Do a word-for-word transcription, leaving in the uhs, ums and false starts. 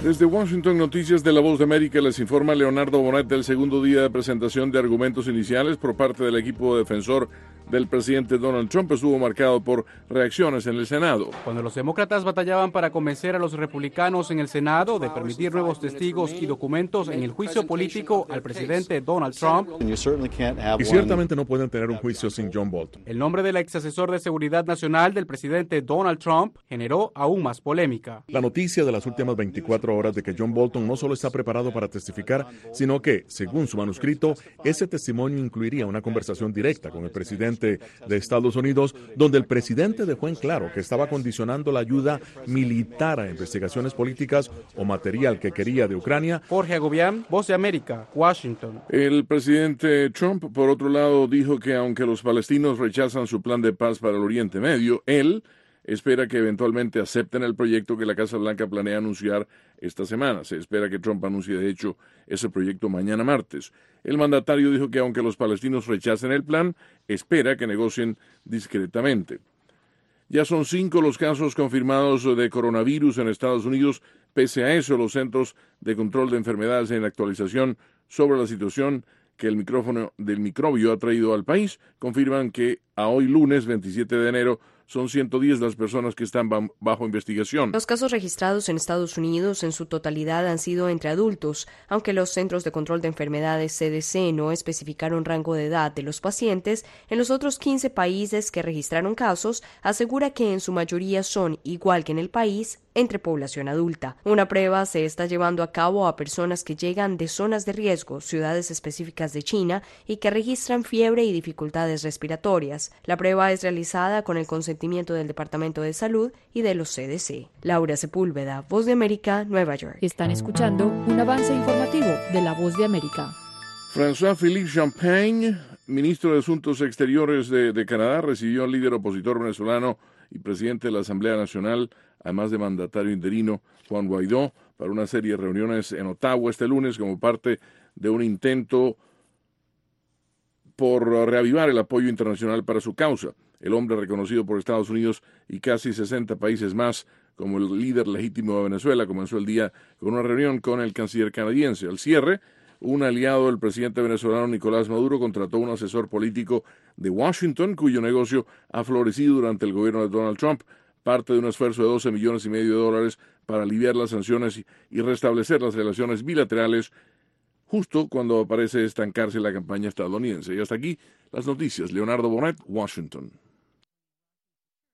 Desde Washington, Noticias de La Voz de América, les informa Leonardo Bonet del segundo día de presentación de argumentos iniciales por parte del equipo defensor del presidente Donald Trump. Estuvo marcado por reacciones en el Senado. Cuando los demócratas batallaban para convencer a los republicanos en el Senado de permitir nuevos testigos y documentos en el juicio político al presidente Donald Trump, y ciertamente no pueden tener un juicio sin John Bolton. El nombre del ex asesor de seguridad nacional del presidente Donald Trump generó aún más polémica. La noticia de las últimas veinticuatro horas de que John Bolton no solo está preparado para testificar, sino que, según su manuscrito, ese testimonio incluiría una conversación directa con el presidente de Estados Unidos, donde el presidente dejó en claro que estaba condicionando la ayuda militar a investigaciones políticas o material que quería de Ucrania. Jorge Agobián, Voz de América, Washington. El presidente Trump, por otro lado, dijo que aunque los palestinos rechazan su plan de paz para el Oriente Medio, él espera que eventualmente acepten el proyecto que la Casa Blanca planea anunciar esta semana. Se espera que Trump anuncie, de hecho, ese proyecto mañana martes. El mandatario dijo que aunque los palestinos rechacen el plan, espera que negocien discretamente. Ya son cinco los casos confirmados de coronavirus en Estados Unidos. Pese a eso, los Centros de Control de Enfermedades en la actualización sobre la situación que el micrófono del microbio ha traído al país, confirman que a hoy lunes veintisiete de enero son ciento diez las personas que están bajo investigación. Los casos registrados en Estados Unidos en su totalidad han sido entre adultos, aunque los Centros de Control de Enfermedades C D C no especificaron rango de edad de los pacientes. En los otros quince países que registraron casos, asegura que en su mayoría son, igual que en el país, entre población adulta. Una prueba se está llevando a cabo a personas que llegan de zonas de riesgo, ciudades específicas de China, y que registran fiebre y dificultades respiratorias. La prueba es realizada con el consentimiento del Departamento de Salud y de los C D C. Laura Sepúlveda, Voz de América, Nueva York. Están escuchando un avance informativo de la Voz de América. François-Philippe Champagne, ministro de Asuntos Exteriores de, de Canadá, recibió al líder opositor venezolano y presidente de la Asamblea Nacional, además de mandatario interino, Juan Guaidó, para una serie de reuniones en Ottawa este lunes como parte de un intento por reavivar el apoyo internacional para su causa. El hombre, reconocido por Estados Unidos y casi sesenta países más como el líder legítimo de Venezuela, comenzó el día con una reunión con el canciller canadiense. Al cierre, un aliado del presidente venezolano Nicolás Maduro contrató un asesor político de Washington, cuyo negocio ha florecido durante el gobierno de Donald Trump, parte de un esfuerzo de doce millones y medio de dólares para aliviar las sanciones y restablecer las relaciones bilaterales, justo cuando parece estancarse la campaña estadounidense. Y hasta aquí las noticias. Leonardo Bonet, Washington.